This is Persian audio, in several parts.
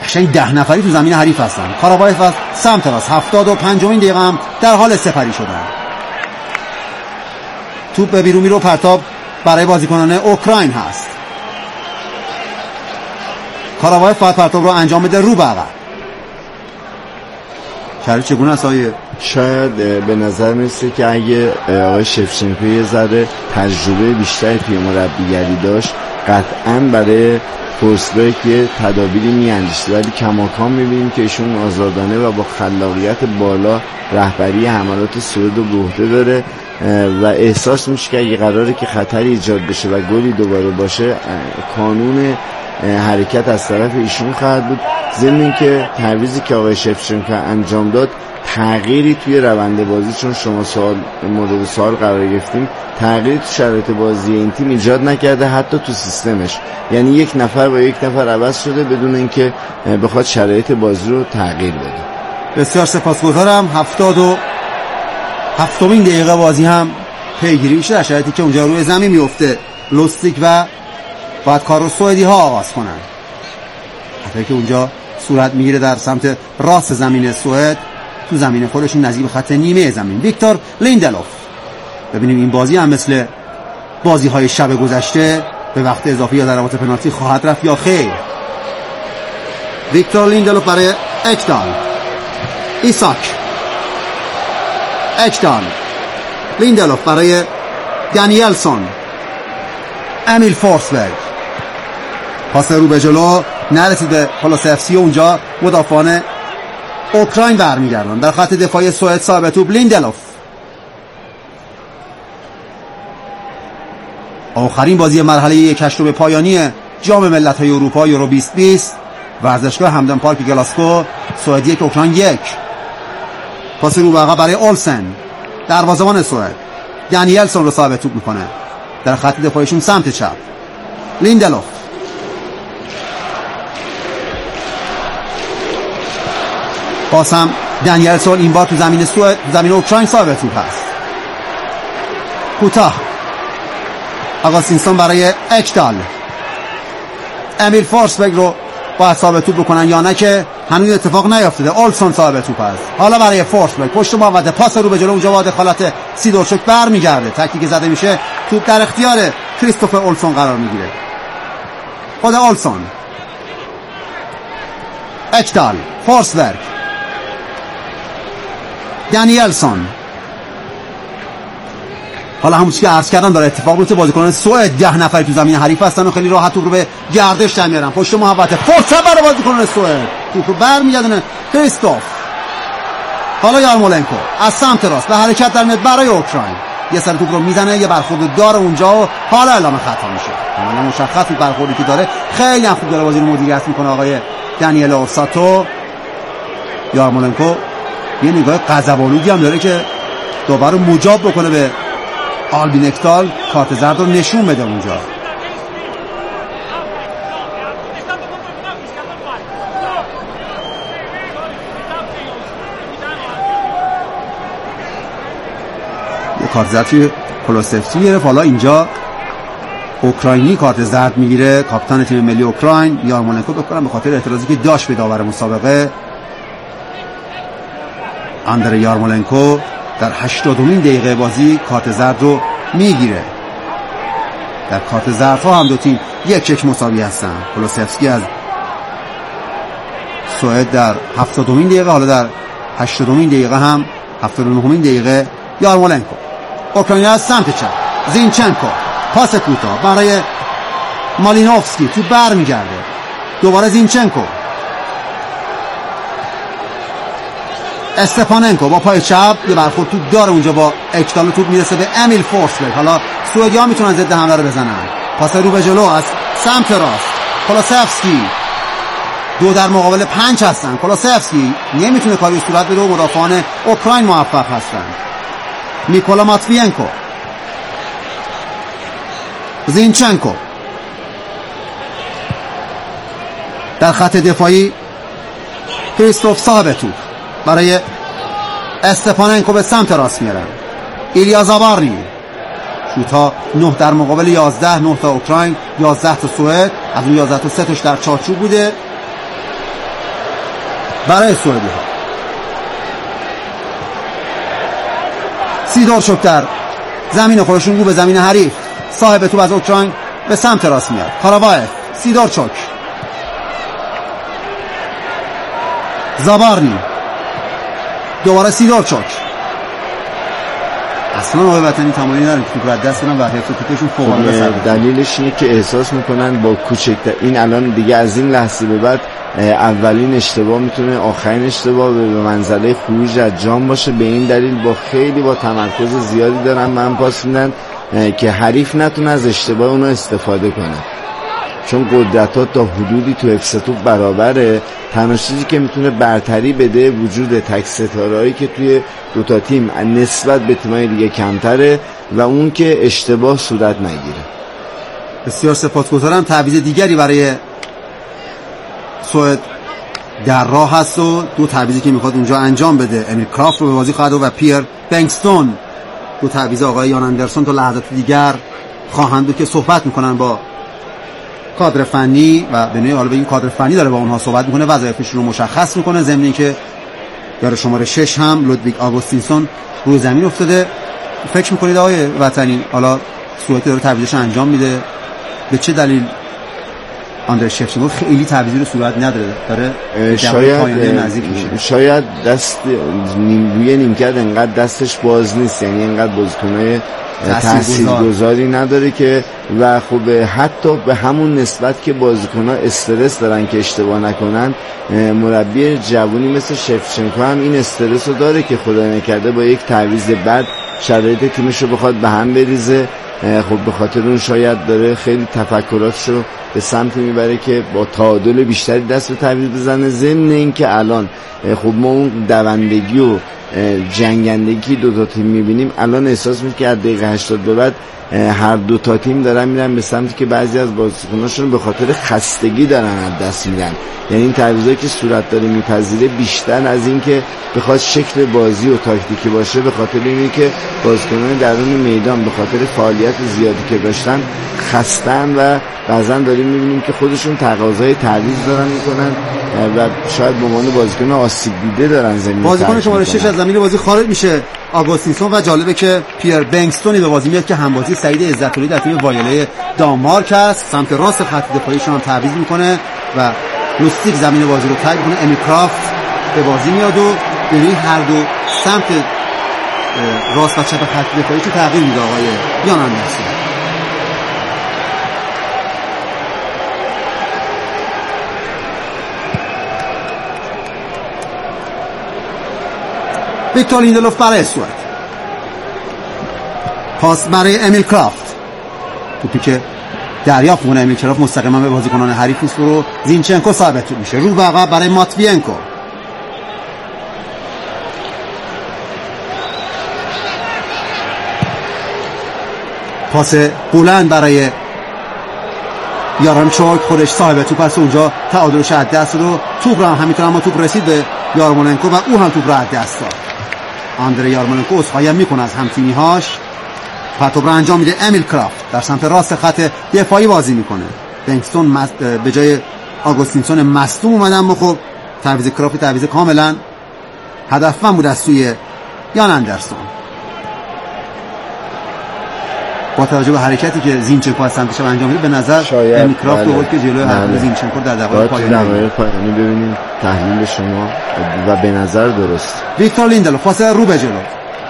قشنگ 10 نفری تو زمین حریف هستن. کارابایف از سمت راست 75مین دقیقه هم در حال سپری شدن. توپ به بیرون میره، پرتاب برای بازیکنان اوکراین هست. کارابایف باید پرتاب رو انجام بده رو به عقب. شرایط چگونه است آقای؟ شاید به نظر میرسه که اگه آقای شفچنکو یه ذره تجربه بیشتری توی مربیگری داشت قطعاً برای فورسبک یه تدابیری میاندیشید، ولی کماکان میبینیم که ایشون آزادانه و با خلاقیت بالا رهبری حملات سوئد رو به عهده داره و احساس میشه که اگه قراره که خطری ایجاد بشه و گلی دوباره باشه کانون حرکت از طرف ایشون خواهد بود. ضمن اینکه تعویضی که آقای شفچنکو انجام داد تغییری توی روند بازی، چون شما مورد سوال قرار گرفتیم، تغییری تو شرایط بازی این تیم ایجاد نکرده، حتی تو سیستمش. یعنی یک نفر با یک نفر عوض شده بدون اینکه بخواد شرایط بازی رو تغییر بده. بسیار سپاسگزارم. 77مین دقیقه بازی هم پیگیری میشه در شرایطی که اونجا روی زمین میفته لوستیک و باید کار رو سوئدی ها آغاز کنن. حتی که اونجا صورت میگیره در سمت راست زمین سوئد، تو زمین خودشون نزدیک به خط نیمه زمین. ویکتور لیندلوف. ببینیم این بازی هم مثل بازی های شب گذشته به وقت اضافی یا ضربات پنالتی خواهد رفت یا خیر. ویکتور لیندلوف برای اکدال، ایساک، اکدال، لیندلوف برای دانیلسون، امیل فورسبرگ. پاس رو به جلو نرسید به کولوسفسکی، اونجا مدافعان اوکراین برمیگردن. در خط دفاعی سوئد صاحب توپ لیندلوف. آخرین بازی مرحله 1/8 به پایانی جام ملت‌های اروپا یورو 2020 ورزشگاه همدن پارک گلاسکو، سوئد 1 اوکراین 1. پاس رو به عقب برای اولسن، دروازه‌بان سوئد. دانیلسون رو صاحب توپ میکنه. در خط دفاعیشون سمت چپ لیندلوف. باز هم دانیلسون، این بار تو زمین سوئد، زمین اوکراین صاحب توپ هست. کوتاه آگاستینسون برای اکدال. امیل فورسبرگ رو باید صاحب توپ بکنن یا نه که هنوز اتفاق نیافتاده. اولسون صاحب توپ هست. حالا برای فورسبرگ پشت محوطه، پاس رو به جلو، اونجا با دخالت سیدورچوک برمیگرده. تکتیک زده میشه، توپ در اختیار کریستوفر اولسون قرار میگیره. خود اولسون، اکدال، فورسبرگ، دانیلسون. حالا همونچه که عرض کردم داره اتفاق میفته. بازیکنان سوئد 10 نفری تو زمین حریف هستن و خیلی راحت توپ رو به گردش در میارن. پشت محوطه، فرصت برای بازیکنان سوئد، توپ رو برمیگردونه کریستوف. حالا یارمولنکو از سمت راست به حرکت در میاد برای اوکراین. یه سر توپ رو میزنه، یه برخورد داره اونجا و حالا اعلام خطا میشه. کاملا مشخص برخوردی که داره. خیلی هم خوب داره بازی رو مدیریت میکنه آقای دانیل اورساتو. یارمولنکو یه نگاه غضب‌آلودی هم داره که دوباره مجاب بکنه به آلبین اکدال کارت زرد رو نشون بده اونجا. یه کارت زرد توی کولوسفسکی گرفت. حالا اینجا اوکراینی کارت زرد میگیره، کاپیتان تیم ملی اوکراین یارمولنکو، بکنم به خاطر اعتراضی که داشت به داور مسابقه. اندر یارمولنکو در 80مین دقیقه بازی کارت زرد رو میگیره. در کارت زردها هم دو تیم 1-1 مساوی هستن. کولوسفسکی از سوئد در 70مین دقیقه، حالا در 80مین دقیقه هم 79مین دقیقه یارمولنکو. اوکراینی از سمت چپ زینچنکو، پاس کوتاه برای مالینوفسکی، تو برمیگرده دوباره زینچنکو. استپاننکو با پای چپ یه برخورد توپ داره اونجا با اکدال، توپ میرسه به امیل فورسبرگ. حالا سوئدی‌ها میتونن ضد حمله رو بزنن. پاس رو به جلو از سمت راست کولوسفسکی، 2 در مقابل 5 هستن. کولوسفسکی نمیتونه کاری صورت بده و مدافعان اوکراین موفق هستن. میکولا ماتوینکو، زینچنکو در خط دفاعی، کریستوف صاحب توپ برای استپاننکو به سمت راست میارن. ایلیا زابارنی، شوت‌ها 9 در مقابل 11، 9 تا اوکراین، 11 تا سوئد. از اون 11 تا 3 تاش در چارچوب بوده. برای سوئدی ها. سیدورچوک در زمین خودشون رو به زمین حریف. صاحب توپ از اوکراین به سمت راست میاد. کاراوایف، سیدورچوک، زابارنی، دوباره سیدورچوک. اصلا آقای وطنی تمایلی ندارن که توپ رو از دست بدن و حفظ توپشون فوق‌العاده سرد. دلیلش اینه که احساس میکنن با کوچکتر این الان دیگه از این لحظه به بعد اولین اشتباه میتونه آخرین اشتباه به منزله خروج از جام باشه. به این دلیل با تمرکز زیادی دارن من پاس میدن که حریف نتونه از اشتباه اونا استفاده کنه، چون قدرتات تا حدودی تو حفظ توپ برابره. تنها چیزی که میتونه برتری بده وجود تک ستاره‌ای که توی دوتا تیم نسبت به تیم‌های دیگه کمتره و اون که اشتباه صورت نگیره. بسیار سپاسگزارم. تعویض دیگری برای سوئد در راه هست و دو تعویضی که میخواد اونجا انجام بده. امیل کرافت رو به بازی خواهد و پیر بنگستون. دو تعویض آقای یان اندرسون تا لحظات دیگر خواهند بود که صحبت میکنن با کادر فنی و به نوعی حالا به این کادر فنی داره با اونها صحبت میکنه، وظایفش رو مشخص میکنه. ضمن اینکه یار شماره 6 هم لودویگ آگوستینسون روی زمین افتاده. فکر میکنید آقای وطنی حالا سوئد داره تعویضش انجام میده، به چه دلیل آندر شفچنکو خیلی تعویضی رو صورت نداره، داره شاید دست روی نیمکت انقدر دستش باز نیست، یعنی انقدر بازیکنای تاثیرگذاری نداره که و خب حتی به همون نسبت که بازیکن‌ها استرس دارن که اشتباه نکنن، مربی جوونی مثل شفچنکو هم این استرس رو داره که خدا نکرده با یک تعویض بد شرایط تیمش رو بخواد به هم بریزه. خب به خاطر اون شاید داره خیلی تفکراتشو به سمت میبره که با تعادل بیشتری دست به تعویض بزنه. ضمن این که الان خب ما اون دوندگی و جنگندگی دو تا تیم میبینیم، الان احساس میکنم که از دقیقه 80 به بعد هر دو تا تیم دارن میرن به سمتی که بعضی از بازیکناشون به خاطر خستگی دارن از دست میدن. یعنی این تعویضایی که صورت داره میپذیره بیشتر از این که بخواد شکل بازی و تاکتیکی باشه، به خاطر اینه که بازیکنان درون میدان به خاطر فعالیت زیادی که داشتن خستن و بعضا داریم میبینیم که خودشون تقاضای تعویض دارن میکنن و شاید به عنوان بازیکن آسیب دیده دارن زمین. بازیکن شماره 6 از زمین بازی خارج میشه آگوستینسون و جالبه که پیر بنگستونی به بازی میاد که همبازی سعید عزت‌الله در تیم وایله دانمارک است. سمت راست خط دفاعیشون هم تعویض میکنه و لوستیک زمین بازی رو تایید میکنه. امیل کرافت به بازی میاد و یعنی هر دو سمت راست و چپ خط دفاعی رو تغییر میده آقای یان اندرسون. ویکتور لیندلوف برای سوئد، پاس برای امیل کرافت، توپی که دریافت می‌کنه امیل کرافت مستقیما به بازیکنان حریف نیست رو زینچنکو ثابت میشه. رو به عقب برای ماتوینکو، پاس بلند برای یارمچوک، خودش صاحب توپ است، اونجا تعادلش از دست رو توپ رو همینطور اما توپ رسید به یارمولنکو و او هم توپ رو از دست داد. آندره یارمولنکو عذرخواهی میکنه از همتیمی‌هاش. پرتوب رو انجام میده امیل کرافت، در سمت راست خط دفاعی بازی میکنه. بنگستون به جای آگوستینسون مصدوم اومدن، اما خب تعویض کرافت تعویض کاملا هدفمند بود از سوی یان اندرسون. با توجه به حرکتی که زینچنکو از سمتش انجام میده به نظر امیل کرافت بود که جلوی حمله زینچنکو در دقایق پایانی ببینیم تحلیل شما و به نظر درست. ویکتور لیندلوف پاس رو به جلو،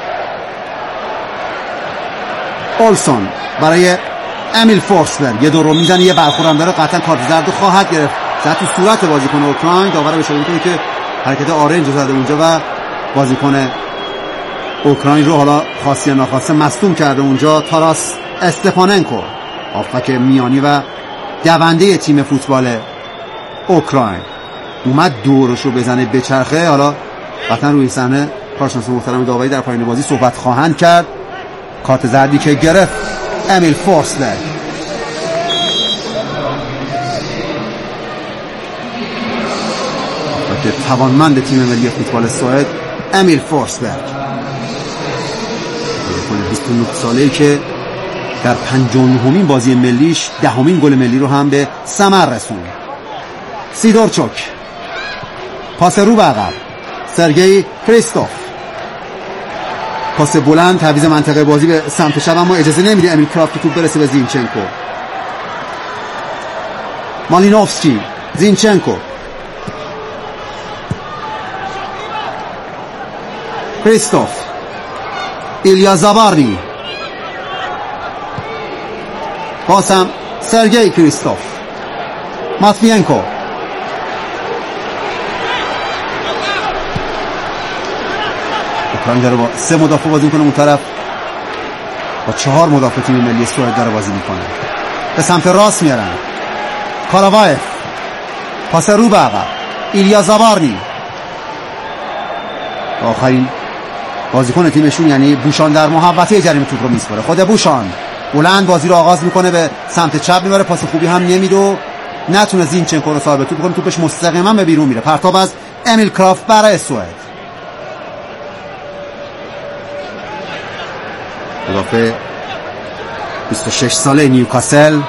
اولسون برای امیل فورسبرگ، یه دور رو میزنه، یه برخورم داره، قطعا کارت زرد خواهد گرفت. زد تو صورت بازیکن اوکراین. داور به اشاره میکنه که حرکت آرنج زده اونجا و بازیکن اوکراین رو حالا خاصی ناخواسته مصدوم کرده اونجا. تاراس استپاننکو، هافبک میانی و دونده تیم فوتبال اوکراین، اومد دورش رو بزنه بچرخه. حالا قطعا روی صحنه کارشناس محترم داوری در پایان بازی صحبت خواهند کرد. کارت زردی که گرفت امیل فورسبرگ. که توانمند تیم ملی فوتبال سوئد امیل فورسبرگ، 29 ساله‌ای که در 59مین بازی ملیش 10مین گل ملی رو هم به ثمر رسوند. سیدورچوک، پاس رو به عقب، سرگئی کریستوف، پاس بلند، تعویض منطقه بازی به سمت چپ، اما اجازه نمیده امیل کرافت توپ برسه به زینچنکو. مالینوفسکی، زینچنکو، کریستوف، ایلیا زابارنی، بازم سرگئی کریستوف، ماتوینکو، اوکراین داره با 3 مدافع بازی میکنه، اون طرف با 4 مدافع تیم ملی سوئد داره بازی میکنه. به سمت راست میارن، کاراوایف، پاس رو به عقب، ایلیا زابارنی، آخرین بازیکن تیمشون یعنی بوشان در محوطه جریمه توپ رو میسپره. خود بوشان بلند بازی رو آغاز میکنه، به سمت چپ میبره، پاس خوبی هم نمیده و نتونه زینچنکو رو صاحب توپ کنه، توپش مستقیما به بیرون میره. پرتاب از امیل کرافت برای سوئد. مدافع 26 ساله نیوکاسل،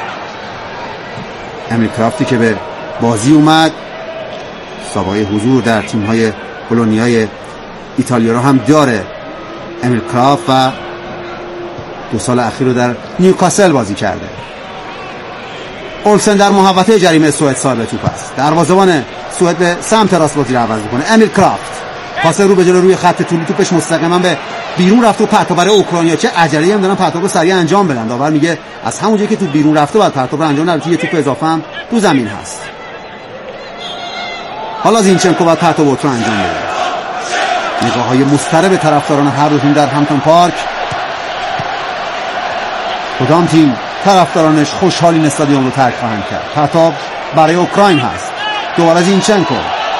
امیل کرافتی که به بازی اومد، سابقه حضور در تیم‌های بولونیای ایتالیا رو هم داره. امیل کرافت و 2 سال اخیر رو در نیوکاسل بازی کرده. اولسن در محوطه جریمه سوئد صاحب توپ است. دروازه‌بان سوئد به سمت راست بازی رو عوض می‌کنه. امیل کرافت پاس رو به جلو روی خط طولی، توپش مستقیما به بیرون رفته و پرتاب برای اوکراینیا. چه عجله‌ای هم دارن پرتاب رو سریع انجام بدن. داور میگه از همون جایی که تو بیرون رفته بعد پرتاب رو انجام بده. یه توپ اضافه هم تو زمین هست. حالا زینچنکو بعد پرتاب رو انجام بده. نگاه‌های مضطرب طرفداران هر دو تیم در همتون پارک. کدام تیم طرفدارانش خوشحال این استادیوم رو ترک خواهند کرد؟ پرتاب برای اوکراین هست. دوباره زینچنکو،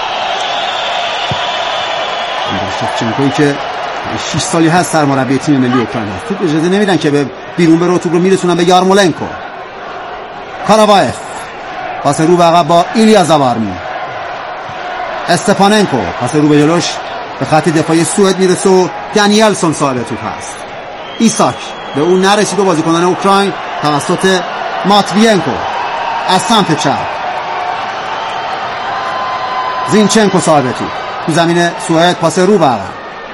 شفچنکویی که 6 سالی هست سرمربی تیم ملی اوکراین هست. توپ اجازه نمیدن که به بیرون بره، توپ رو میرسونن به یارمولنکو. کاراوایف، پاس رو به عقب با ایلیا زابارنی، استپاننکو، پاس رو به جلوش به خط دفاعی سوئد میرسه و دانیلسون صاحب توپ هست. ایساک به اون نرسید و بازیکنان اوکراین توسط ماتوینکو از سمت چپ. زینچنکو صاحب توپ تو زمین سوئد، پاس رو به عقب.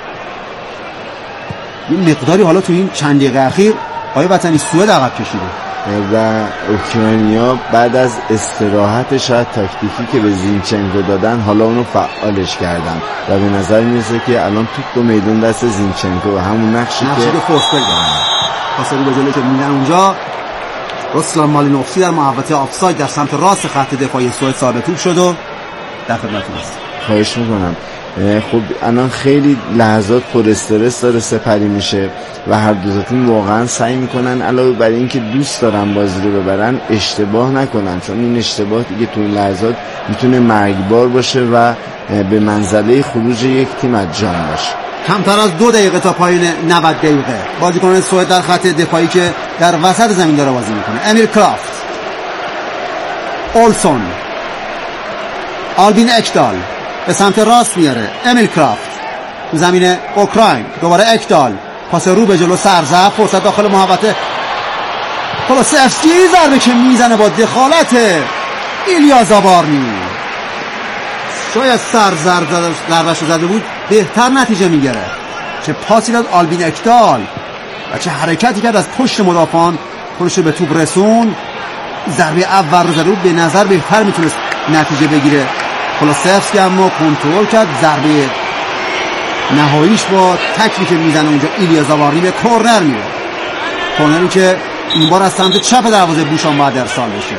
این مقداری حالا تو این چند دقیقه اخیر آیا وطنی سوئد عقب کشیده و اوکراینیا بعد از استراحت شاید تاکتیکی که به زینچنکو دادن حالا اونو فعالش کردن و به نظر میرسه که الان توپ تو میدون دست زینچنکو و همون نقشی که فورسبرگ دارن. پاس رو به جلوی که میدن اونجا، رسلان مالینوفسکی در محوطه آفساید در سمت راست خط دفاعی سوئد صاحب توپ شد و در خدمتتون است. خواهش میکنم. خب الان خیلی لحظات پر استرس داره سپری میشه و هر دو تیم واقعا سعی میکنن علاوه بر این که دوست دارن بازی رو ببرن اشتباه نکنن، چون این اشتباه دیگه تو این لحظات میتونه مرگبار باشه و به منزله خروج یک تیم از جام باشه. کمتر از 2 دقیقه تا پایان 90 دقیقه بازیکن سوئد در خط دفاعی که در وسط زمین داره بازی میکنه. امیل کرافت، اولسون، آلبین اکدال به سمت راست میاره. امیل کرافت تو زمین اوکراین، دوباره اکدال، پاس رو به جلو، سرزب، فرصت داخل محوطه، کولوسفسکی، ضربه که میزنه با دخالت ایلیا زابارنی. شاید ضربه‌اش زده بود بهتر نتیجه میگیره. چه پاسی داد آلبین اکدال و چه حرکتی کرد از پشت مدافعان، خودش به توپ رسون. ضربه اول رو زده بود، به نظر بهتر میتونست نتیجه بگیره. کولوسفسکی اما کنترل کرد. ضربه نهاییش با تکلی که میزنه اونجا ایلیا زابارنی به کورنر میره. کورنری که این بار از سمت چپ دروازه بوشان باید ارسال بشه.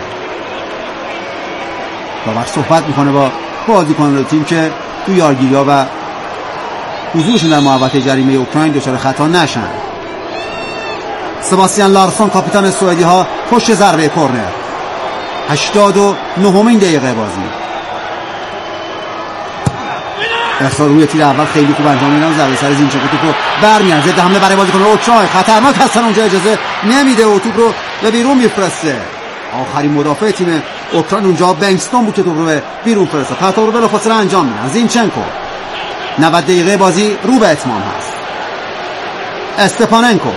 داور صحبت میکنه با بازیکنان تیم که تو یارگیری‌ها و حضورشون در محوطه جریمه اوکراین دچار خطا نشن. سباستیان لارسون کاپیتان سوئدی ها پشت ضربه کورنر. 89مین دقیقه بازی. ارسال روی تیر اول خیلی خوب انجام میدن. ضربه سر زینچنکو توپ رو برمی‌گردونه. ضد حمله برای بازیکن اوکراین. خطرناک هستن اونجا، اجازه نمیده و توپ رو به بیرون میفرسته. آخرین مدافع تیم اوکراین اونجا بنگستون بود که توپ رو به بیرون فرسته. پرتاب رو بلافاصله انجام میدن. زینچنکو. 90 دقیقه بازی رو به اتمام هست. استپاننکو،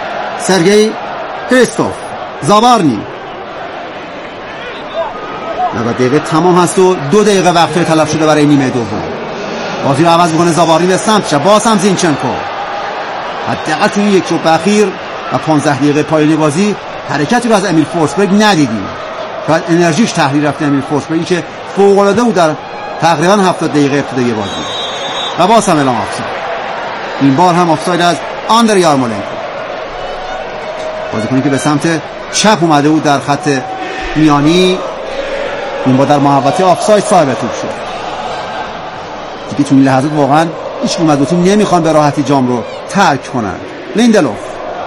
سرگئی کریستوف، زابارنی، 90 دقیقه تمام هست و 2 دقیقه وقت تلف شده برای نیمه دوم. بازی رو عوض میکنه زاباری به سمت چپ، باز هم زینچنکو. حداقل توی یک چوب اخیر و 15 دقیقه پایانی بازی حرکتی رو از امیل فورسبرگ ندیدیم. شاید انرژیش تحلیل رفته امیل فورسبرگی که فوق العاده بود در تقریبا 70 دقیقه ابتدایی بازی. و باز هم اعلام آفساید. این بار هم آفساید از آندر یارمولنکو، بازیکنی که به سمت چپ اومده بود در خط میانی. این بار در محوطه آفساید صاحب توپ شد. دیگه تو این لحظات واقعا هیچ کدوم از دو تیم نمیخوان به راحتی جام رو ترک کنن. لیندلوف،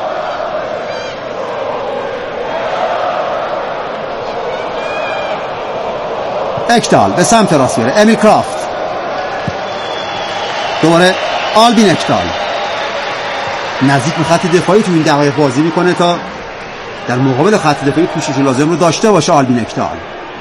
اکدال به سمت راست میره، امیل کرافت، دوباره آلبین اکدال نزدیک به خط دفاعی تو این دقایق بازی میکنه تا در مقابل خط دفاعی پوشش لازم رو داشته باشه. آلبین اکدال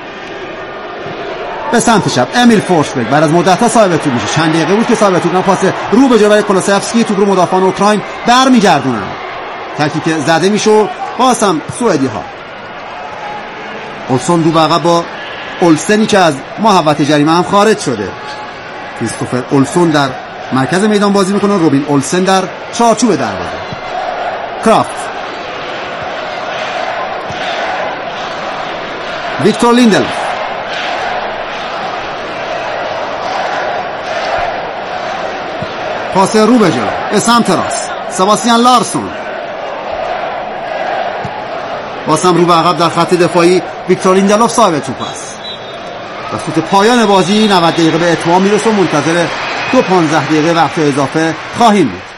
به سمت چپ، امیل فورسبرگ بعد از مدت‌ها صاحب توپ میشه. چند دقیقه بود که صاحب توپ پاس رو به جلوی کولوسفسکی، توپ رو مدافعان اوکراین برمیگردونن. تکتیک زده میشه باز هم سوئدی ها. اولسون رو به عقب با اولسنی که از محوطه جریمه هم خارج شده. کریستوفر اولسون در مرکز میدان بازی میکنه، روبین اولسن در چارچوب دروازه. کرافت، ویکتور لیندلوف، پاس رو به جلو به سمت راست، سباستیان لارسون بازم رو به عقب در خط دفاعی. ویکتور لیندلوف صاحب توپ است. و سوت پایان بازی 90 دقیقه به اتمام میرسه و منتظر 15 دقیقه وقت اضافه خواهیم بود.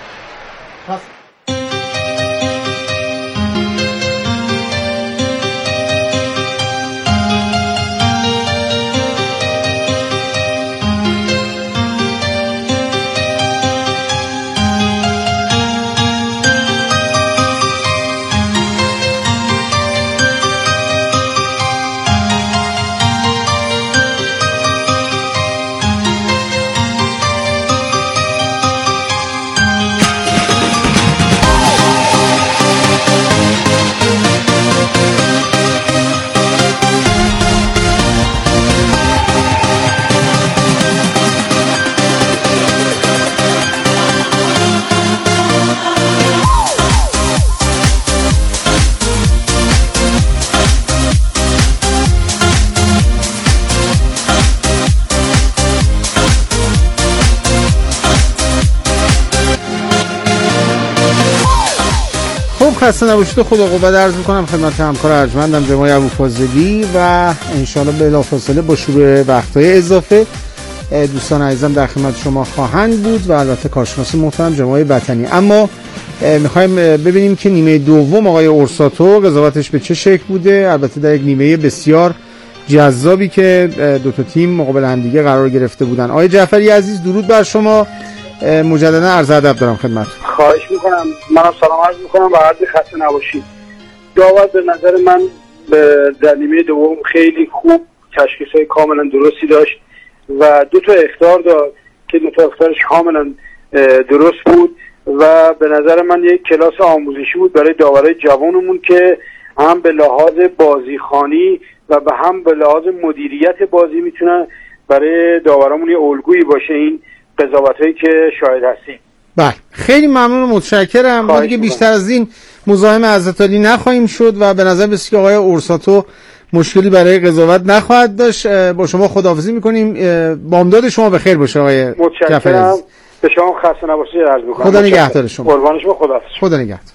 خسته نباشید، خدا قوت عرض میکنم خدمت همکار ارجمندم جناب ابوفاضلی و انشالله بلافاصله با شروع وقت‌های اضافه دوستان عزیزم در خدمت شما خواهند بود و البته کارشناس محترم جناب وطنی. اما میخوایم ببینیم که نیمه دوم آقای اورساتو قضاوتش به چه شکل بوده، البته در یک نیمه بسیار جذابی که دو تا تیم مقابل هم دیگه قرار گرفته بودن. آقای جعفری عزیز درود بر شما، مجددا عرض ادب دارم خدمتتون. خواهش میکنم. منم سلام عرض میکنم و عرض خسته نباشید. داور به نظر من در نیمه دوم خیلی خوب تشخیص‌های کاملا درستی داشت و دو تا اخطار داد که دو تا اخطارش کاملا درست بود و به نظر من یک کلاس آموزشی بود برای داورای جوانمون که هم به لحاظ بازیخوانی و به هم به لحاظ مدیریت بازی میتونه برای داورامون یه الگویی باشه این قضاوتایی که شاهد هستیم. بله خیلی ممنون و متشکرم. ما دیگه بیشتر از این مزاحم حضرت علی نخواهیم شد و به نظر میاد که آقای اورساتو مشکلی برای قضاوت نخواهد داشت. با شما خداحافظی میکنیم. بامداد شما بخیر باشه آقای متشکرم. به شما خسته نباشید عرض میکنم. خدا نگهدار شما. قربان شما. خداحافظ. خدا نگهدار.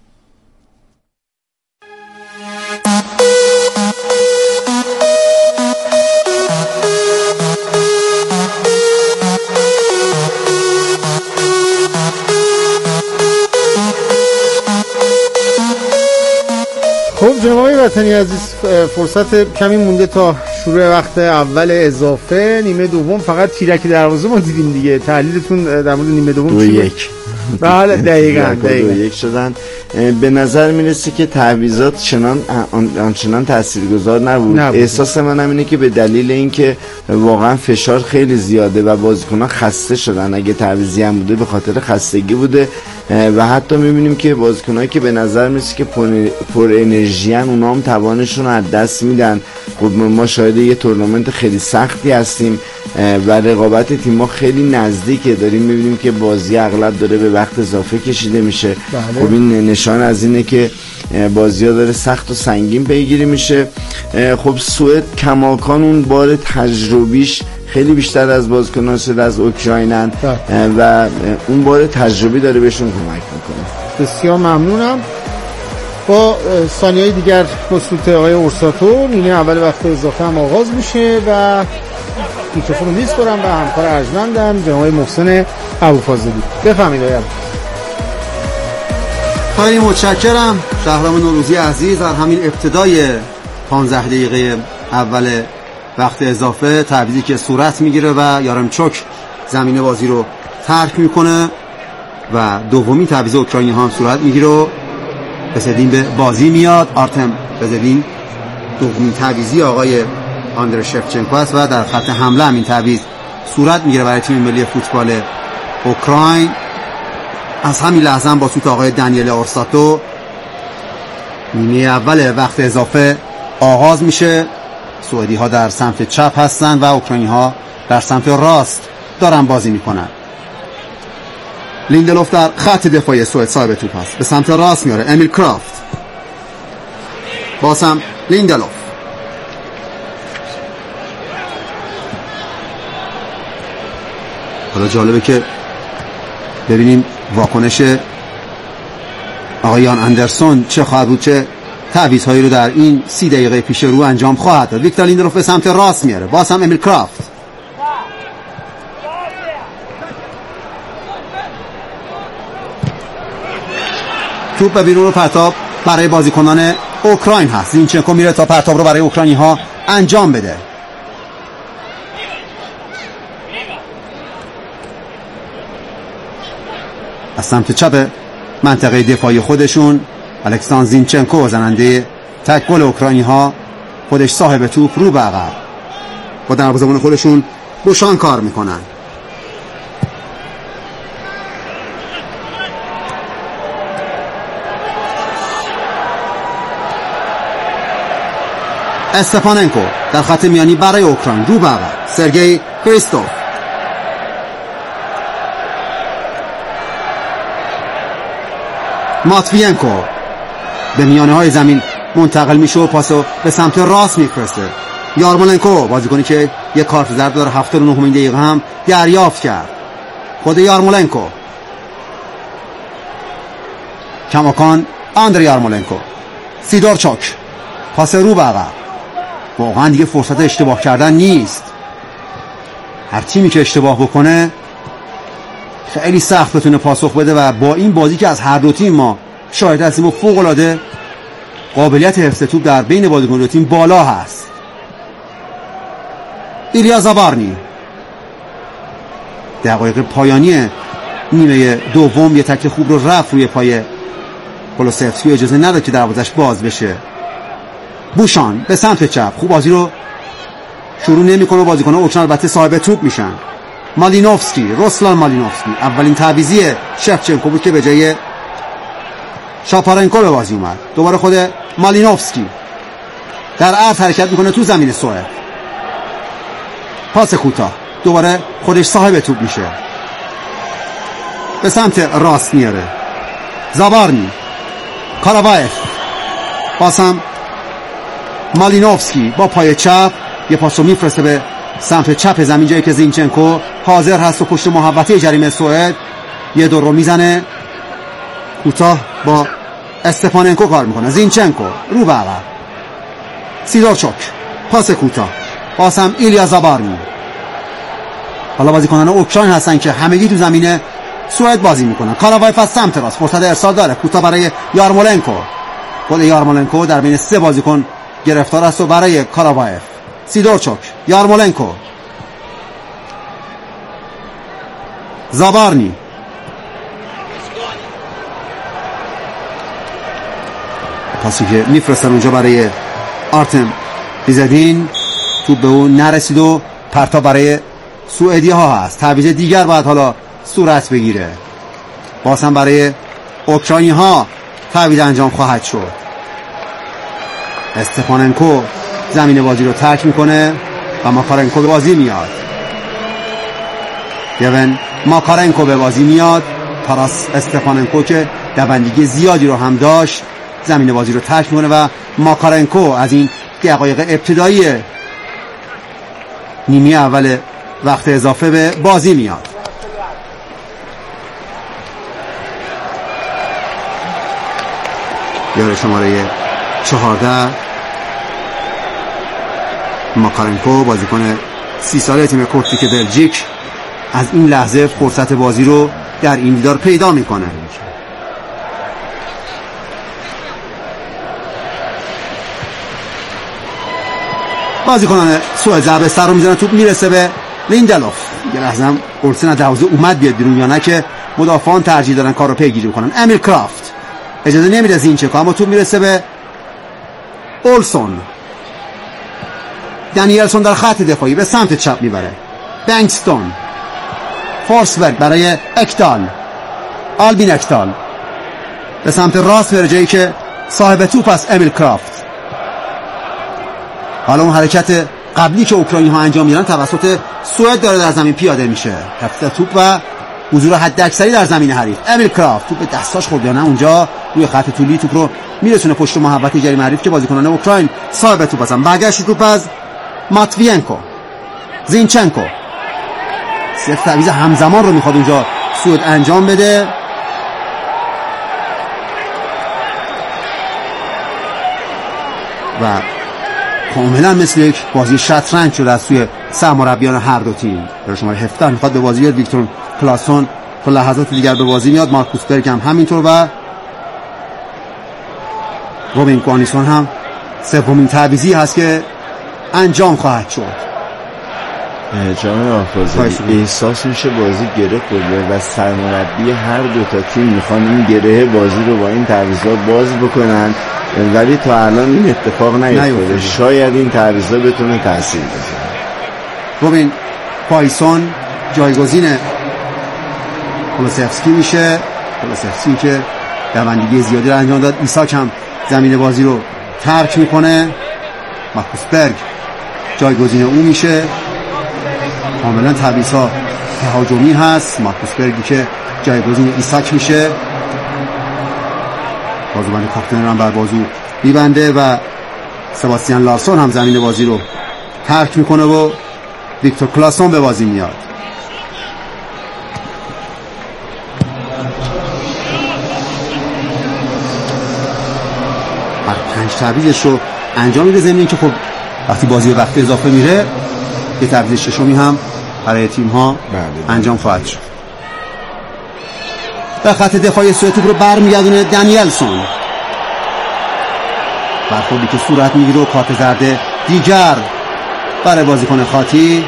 خب جناب وطنی عزیز، فرصت کمی مونده تا شروع وقت اول اضافه. نیمه دوم فقط تیرک دروازه ما دیدیم دیگه. تحلیلتون در مورد نیمه دوم 2-1 بله دقیقاً 2-1 شدن. به نظر میرسه که تعویضات آنچنان تاثیرگذار نبود. احساس منم اینه که به دلیل اینکه واقعا فشار خیلی زیاده و بازیکنان خسته شدن، اگه تعویضی هم بوده به خاطر خستگی بوده و حتی میبینیم که بازیکنایی که به نظر میرسه که پر انرژی ان اونا هم توانشون رو از دست میدن. خب ما شاهد یه تورنمنت خیلی سختی هستیم و رقابت تیم‌ها خیلی نزدیکه، داریم میبینیم که بازی اغلب داره به وقت اضافه کشیده میشه. خب این نشان از اینه که بازی‌ها داره سخت و سنگین پیگیری میشه. خب سوئد کماکان اون بار تجربیش خیلی بیشتر از بازیکنان شده از اوکراینن و اون بار تجربی داره بهشون کمک میکنه. بسیار ممنونم. با ثانیه‌های دیگر بسوط آقای اورساتو نیمه اول وقت اضافه هم آغاز میشه و میکروفون رو میسپارم به همکار ارجمندم جناب محسن ابوفاضلی. بفرمایید آقای. خیلی متشکرم شهرام نوروزی عزیز. در همین ابتدای 15 دقیقه اول وقت اضافه تعویضی که صورت میگیره و یارمچوک زمین بازی رو ترک میکنه و دومی تعویض اوکراینی ها هم صورت میگیره و بسدین به بازی میاد. آرتم بسدین دومی تعویضی آقای آندر شفچنکو است و در خط حمله هم این تعویض صورت میگیره برای تیم ملی فوتبال اوکراین. از همین لحظه هم با سوت آقای دانیل اورساتو نیمه اول وقت اضافه آغاز میشه. سوئدی ها در سمت چپ هستن و اوکراینی ها در سمت راست دارن بازی میکنن. لیندلوف در خط دفاعی سوئد صاحب توپ هست، به سمت راست میاره امیل کرافت، بازم لیندلوف، حالا جالبه که ببینیم واکنش آقای یان اندرسون چه خواهد بود، چه تعویض‌هایی رو در این 30 دقیقه پیش رو انجام خواهد داد. ویکتور لیندلوف به سمت راست میاره، باز هم امیل کرافت، توپ به بیرون رو پرتاب برای بازیکنان اوکراین هست. زینچنکو میره تا پرتاب رو برای اوکراینی ها انجام بده. از سمت چپ منطقه دفاعی خودشون الکساندر زینچنکو زننده تک گل اوکراینی ها، خودش صاحب توپ، رو به عقب با دروازه‌بان خودشون روشان کار میکنن. استپاننکو در خط میانی برای اوکراین، رو به عقب سرگئی کریستوف، ماتوینکو به میانه های زمین منتقل میشه و پاسو به سمت راست میفرسته. یارمولنکو بازیکنی که یک کارت زرد داره 79 دقیقه هم دریافت کرد. خود یارمولنکو، کماکان آندری یارمولنکو، سیدورچوک، پاس رو به عقب. واقعا دیگه فرصت اشتباه کردن نیست. هر تیمی که اشتباه بکنه خیلی سخت بتونه پاسخ بده و با این بازی که از هر دو تیم ما شاهد هستیم و فوق‌العاده قابلیت حفظ توپ در بین بازیکن دو تیم بالا هست. ایلیا زابارنی دقایق پایانی نیمه دوم یه تکل خوب رو رفت روی پای کولوسفسکی، اجازه نداد که دروازش باز بشه. بوشان به سمت چپ خوب بازی رو شروع نمی‌کنه، بازیکن‌ها اوکراین البته صاحب توپ میشن. مالینوفسکی، روسلان مالینوفسکی اولین تعویضی شفچنکو بود که به جای شاپارنکو به بازی اومد. دوباره خود مالینوفسکی در عرض حرکت میکنه تو زمین سوئد، پاس کوتاه، دوباره خودش صاحب توپ میشه، به سمت راست میاره. زابارنی، کاراوایف، بازم مالینوفسکی با پای چپ یه پاسو میفرسته به سمت چپ زمین، جایی که زینچنکو حاضر هست و پشت محوطه جریمه سوئد یه دور رو میزنه کوتاه، با استپاننکو کار میکنه. زینچنکو رو به عقب، سیدورچوک، پاس کوتاه، بازم ایلیا زابارنی. حالا بازیکنان اوکراین هستن که همگی تو زمین سوئد بازی میکنن. کاراوایف از سمت راست فرصت ارسال داره، کوتاه برای یارمولنکو. خود یارمولنکو در بین سه بازیکن گرفتار است و برای کاراوایف، سیدورچوک، یارمولنکو، زابارنی، پاسی که میفرستن اونجا برای آرتم بیزدین، توپ به اون نرسید و پرتاب برای سوئدی ها هست. تعویض دیگر باید حالا صورت بگیره. باز هم برای اوکراینی ها تعویض انجام خواهد شد. استفاننکو زمین بازی رو ترک میکنه و ماکارنکو به بازی میاد. یون ماکارنکو به بازی میاد. تاراس استفاننکو که دوندگی زیادی رو هم داشت زمین بازی رو ترک میکنه و ماکارنکو از این دقایق ابتدایی نیمه اول وقت اضافه به بازی میاد. یار شماره 14 ماکارنکو، بازیکن 30 ساله تیم کوتیک بلژیک، از این لحظه فرصت بازی رو در این دیدار پیدا میکنه. بازیکنان سوئد ضربه سر رو میزنن، توپ میرسه به لیندلوف. یه لحظه هم اولسن از دروازه اومد بیاد بیرون یا نه که مدافعان ترجیح دارن کار رو پیگیری بکنن. امیل کرافت اجازه نمیده زینچکو، اما توپ میرسه به اولسون. دانیلسون در خط دفاعی به سمت چپ میبره. بنگستون، فورسبرگ برای اکتال، آلبین اکتال به سمت راست بره جایی که صاحب توپ است امیل کرافت. حالا اون حرکت قبلی که اوکراینی ها انجام میدن توسط سوئد داره در زمین پیاده میشه. حفظ توپ و حضور حداکثری در زمین حریف. امیل کرافت توپ به دستاش خورد یا نه اونجا روی خط طولی توپ رو میرسونه پشت محوطه جریمه حریف که بازیکنان اوکراین صاحب توپ هستن. برگشت توپ از ماتوینکو. زینچنکو صرف تعویض همزمان رو میخواد اونجا سوئد انجام بده و کاملا مثل یک بازی شطرنج شده از سوی سرمربیان هر دو تیم. در شماره 17 میخواد به بازی بیاد ویکتور کلاسون، تا لحظات دیگر به بازی میاد. مارکوس برگ هم همینطور و روبین کوانیسون هم سومین تعویضی هست که انجام خواهد شد. جناب آفاضلی، احساس میشه بازی گره خورده و سرمربی هر دو تا تیم میخوان این گره بازی رو با این تعویضا باز بکنن، ولی تا الان این اتفاق نیفتاده. شاید این تعویضا بتونه تاثیر بذاره. روبین پایسون جایگزین کولوسفسکی میشه. کولوسفسکی که دوندگی زیادی رو انجام داد. ایساک هم زمین بازی رو ترک میکنه. مارکوس برگ جایگزین او میشه. کاملا تعویض‌ها تهاجمی هست. مارکوس برگی که جایگزین ایساک میشه. بازوبند کاپیتان هم بر بازو میبنده و سباستیان لارسون هم زمین بازی رو ترک میکنه و ویکتور کلاسون به بازی میاد. هر 5 تعویضش رو انجام میده، ضمن اینکه خب وقتی بازی به وقت اضافه میره یه تعویض ششمی هم برای تیم ها انجام خواهد شد. به خط دفاعی سوئد توپ رو برمیگردونه دانیلسون. برخوردی که صورت میگیره و کارت زرد دیگر برای بازیکن خاطی.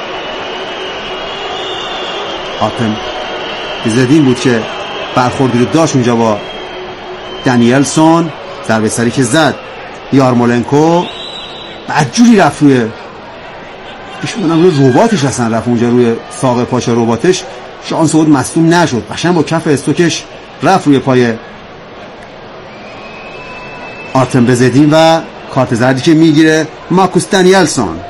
آرتم بیزدین بود که برخوردی رو داشت اونجا با دانیلسون. ضربه سری که زد یارمولنکو بدجوری رفت روی رباتش، اصلا رفت اونجا روی ساق پاش رباتش. شانس بود مصدوم نشد، قشنگ با کف استوکش رفت روی پای آرتم بزدین و کارت زردی که میگیره مارکوس دانیلسون.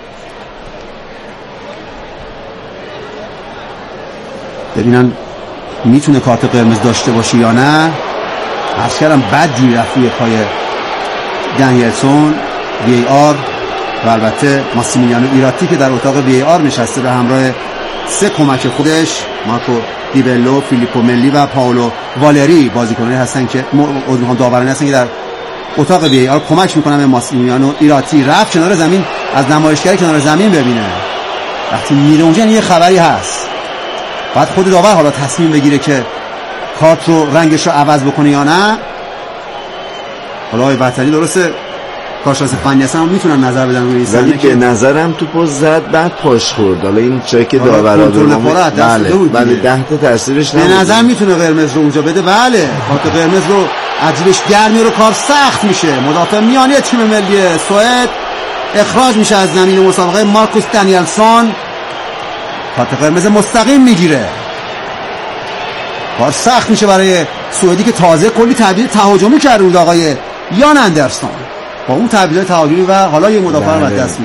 ببینن میتونه کارت قرمز داشته باشه یا نه. عرض کردم بدجوری رفت روی پای دانیلسون. وی آر و البته ماسیمیلیانو ایراتی که در اتاق وی آر نشسته به همراه 3 کمک خودش، مارکو دیبلو، فیلیپو ملی و پاولو والری، بازیکنانی هستن که داورانی هستن که در اتاق وی آر کمک میکنن به ماسیمیلیانو ایراتی. رفت کنار زمین، از نمایشگر کنار زمین ببینه. وقتی میره اونجا یه خبری هست، بعد خود داور حالا تصمیم بگیره که کارت رو رنگش رو عوض بکنه یا نه. حالا آقای وطنی درسته کارشناس فنی هستن میتونن نظر بدن روی این صحنه. ولی به نظرم توپو زد بعد پاش خورد. حالا این چه که داورا بله 10 تا تاثیرش به نظر میتونه قرمز رو اونجا بده. بله کارت قرمز رو عجیبش در میاره، کار سخت میشه. مدافع میانی تیم ملی سوئد اخراج میشه از زمین مسابقه. مارکوس دانیلسون کارت قرمز مستقیم میگیره. کار سخت میشه برای سوئدی که تازه کلی تبدیل تهاجمی کرده بود آقای یان اندرسون با اون تبدیل تهاجمی و حالا یه مدافع رو دست